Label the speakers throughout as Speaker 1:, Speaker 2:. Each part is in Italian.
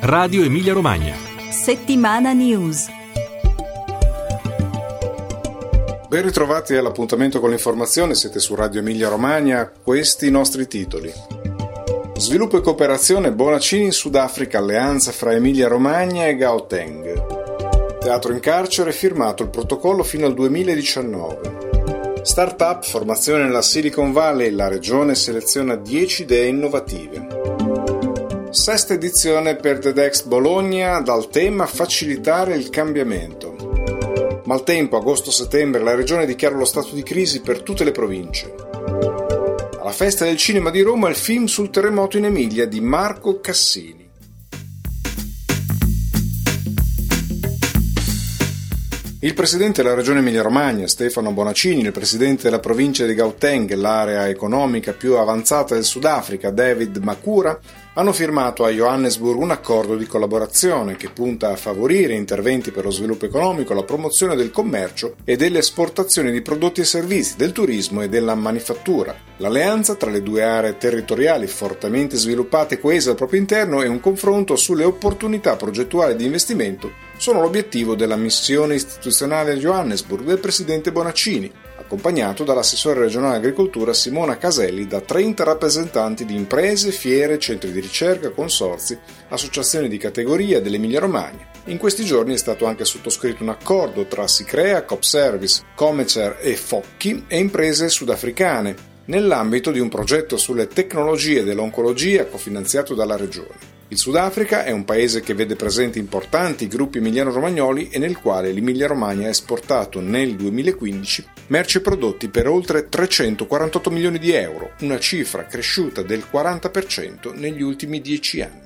Speaker 1: Radio Emilia Romagna.
Speaker 2: Settimana News.
Speaker 3: Ben ritrovati all'appuntamento con l'informazione, siete su Radio Emilia Romagna, questi i nostri titoli. Sviluppo e cooperazione Bonaccini in Sudafrica, alleanza fra Emilia Romagna e Gauteng. Teatro in carcere, firmato il protocollo fino al 2019. Startup, formazione nella Silicon Valley, la regione seleziona 10 idee innovative. Sesta edizione per TEDx Bologna, dal tema facilitare il cambiamento. Maltempo, agosto-settembre, la regione dichiara lo stato di crisi per tutte le province. Alla Festa del Cinema di Roma il film sul terremoto in Emilia di Marco Cassini. Il presidente della regione Emilia-Romagna, Stefano Bonaccini, il presidente della provincia di Gauteng, l'area economica più avanzata del Sudafrica, David Makhura, hanno firmato a Johannesburg un accordo di collaborazione che punta a favorire interventi per lo sviluppo economico, la promozione del commercio e delle esportazioni di prodotti e servizi, del turismo e della manifattura. L'alleanza tra le due aree territoriali fortemente sviluppate e coese al proprio interno e un confronto sulle opportunità progettuali di investimento sono l'obiettivo della missione istituzionale a Johannesburg del presidente Bonaccini, accompagnato dall'assessore regionale agricoltura Simona Caselli, da 30 rappresentanti di imprese, fiere, centri di ricerca, consorzi, associazioni di categoria dell'Emilia Romagna. In questi giorni è stato anche sottoscritto un accordo tra Sicrea, Copservice, Comecer e Focchi e imprese sudafricane, nell'ambito di un progetto sulle tecnologie dell'oncologia cofinanziato dalla regione. Il Sudafrica è un paese che vede presenti importanti gruppi emiliano-romagnoli e nel quale l'Emilia-Romagna ha esportato nel 2015 merci e prodotti per oltre 348 milioni di euro, una cifra cresciuta del 40% negli ultimi 10 anni.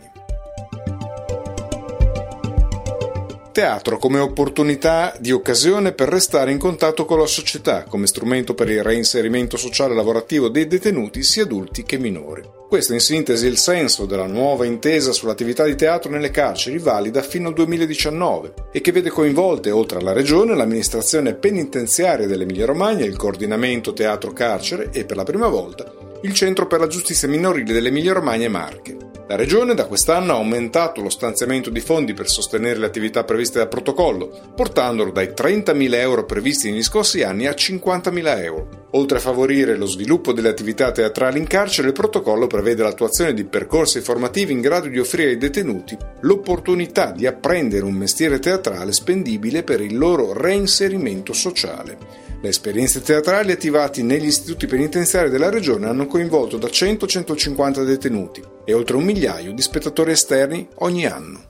Speaker 3: Teatro come opportunità di occasione per restare in contatto con la società, come strumento per il reinserimento sociale e lavorativo dei detenuti sia adulti che minori. Questo in sintesi è il senso della nuova intesa sull'attività di teatro nelle carceri, valida fino al 2019 e che vede coinvolte, oltre alla Regione, l'amministrazione penitenziaria dell'Emilia-Romagna, il coordinamento teatro-carcere e, per la prima volta, il Centro per la Giustizia Minorile dell'Emilia-Romagna e Marche. La Regione da quest'anno ha aumentato lo stanziamento di fondi per sostenere le attività previste dal protocollo, portandolo dai 30.000 euro previsti negli scorsi anni a 50.000 euro. Oltre a favorire lo sviluppo delle attività teatrali in carcere, il protocollo prevede l'attuazione di percorsi formativi in grado di offrire ai detenuti l'opportunità di apprendere un mestiere teatrale spendibile per il loro reinserimento sociale. Le esperienze teatrali attivate negli istituti penitenziari della Regione hanno coinvolto da 100 a 150 detenuti e oltre 1 migliaio di spettatori esterni ogni anno.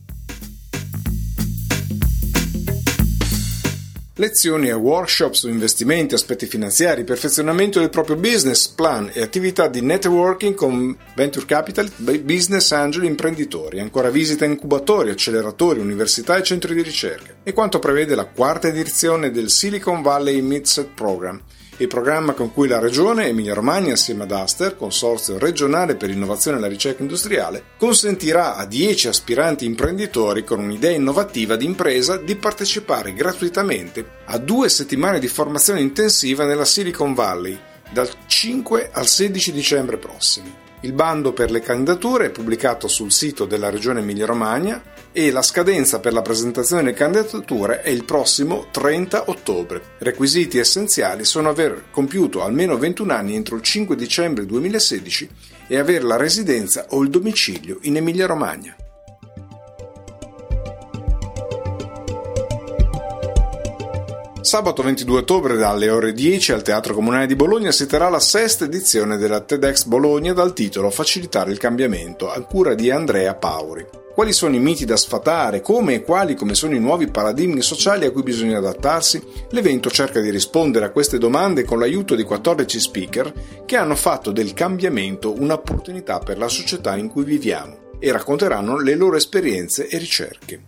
Speaker 3: Lezioni e workshop su investimenti, aspetti finanziari, perfezionamento del proprio business plan e attività di networking con venture capital, business angel e imprenditori. Ancora visita incubatori, acceleratori, università e centri di ricerca. E quanto prevede la 4ª edizione del Silicon Valley Midset Program, il programma con cui la Regione Emilia-Romagna, assieme ad Aster, Consorzio regionale per l'innovazione e la ricerca industriale, consentirà a 10 aspiranti imprenditori con un'idea innovativa di impresa di partecipare gratuitamente a 2 settimane di formazione intensiva nella Silicon Valley, dal 5 al 16 dicembre prossimi. Il bando per le candidature è pubblicato sul sito della Regione Emilia-Romagna e la scadenza per la presentazione delle candidature è il prossimo 30 ottobre. Requisiti essenziali sono aver compiuto almeno 21 anni entro il 5 dicembre 2016 e avere la residenza o il domicilio in Emilia-Romagna. Sabato 22 ottobre dalle ore 10 al Teatro Comunale di Bologna si terrà la 6ª edizione della TEDx Bologna dal titolo Facilitare il cambiamento, a cura di Andrea Pauri. Quali sono i miti da sfatare, come sono i nuovi paradigmi sociali a cui bisogna adattarsi? L'evento cerca di rispondere a queste domande con l'aiuto di 14 speaker che hanno fatto del cambiamento un'opportunità per la società in cui viviamo e racconteranno le loro esperienze e ricerche.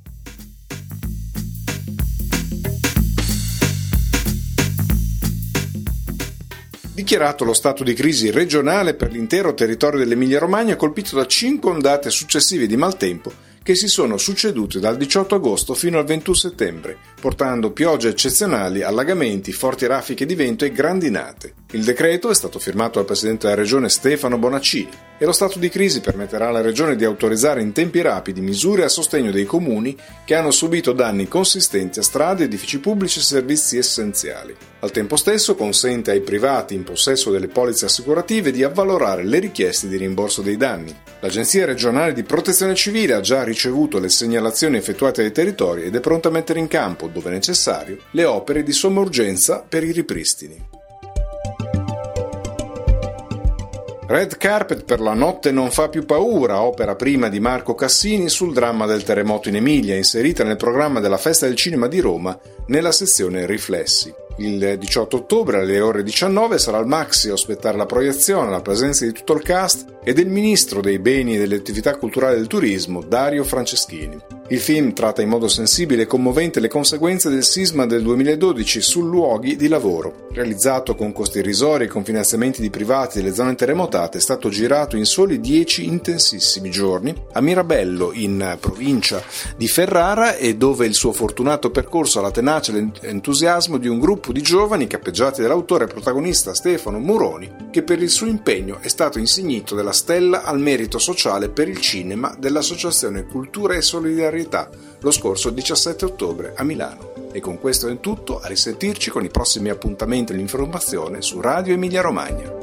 Speaker 3: Dichiarato lo stato di crisi regionale per l'intero territorio dell'Emilia-Romagna, colpito da 5 ondate successive di maltempo che si sono succedute dal 18 agosto fino al 21 settembre, portando piogge eccezionali, allagamenti, forti raffiche di vento e grandinate. Il decreto è stato firmato dal presidente della regione Stefano Bonaccini e lo stato di crisi permetterà alla Regione di autorizzare in tempi rapidi misure a sostegno dei comuni che hanno subito danni consistenti a strade, edifici pubblici e servizi essenziali. Al tempo stesso consente ai privati in possesso delle polizze assicurative di avvalorare le richieste di rimborso dei danni. L'Agenzia regionale di protezione civile ha già ricevuto le segnalazioni effettuate dai territori ed è pronta a mettere in campo, dove necessario, le opere di somma urgenza per i ripristini. Red Carpet per La notte non fa più paura, opera prima di Marco Cassini sul dramma del terremoto in Emilia, inserita nel programma della Festa del Cinema di Roma nella sezione Riflessi. Il 18 ottobre alle ore 19 sarà il Maxi a ospettare la proiezione, alla presenza di tutto il cast e del ministro dei beni e delle attività culturali e del turismo, Dario Franceschini. Il film tratta in modo sensibile e commovente le conseguenze del sisma del 2012 su luoghi di lavoro. Realizzato con costi irrisori e con finanziamenti di privati delle zone terremotate, è stato girato in soli 10 intensissimi giorni a Mirabello, in provincia di Ferrara, e dove il suo fortunato percorso ha la tenacia e l'entusiasmo di un gruppo di giovani capeggiati dall'autore e protagonista Stefano Muroni, che per il suo impegno è stato insignito della Stella al merito sociale per il cinema dell'Associazione Cultura e Solidarietà lo scorso 17 ottobre a Milano. E con questo è tutto, a risentirci con i prossimi appuntamenti e l'informazione su Radio Emilia Romagna.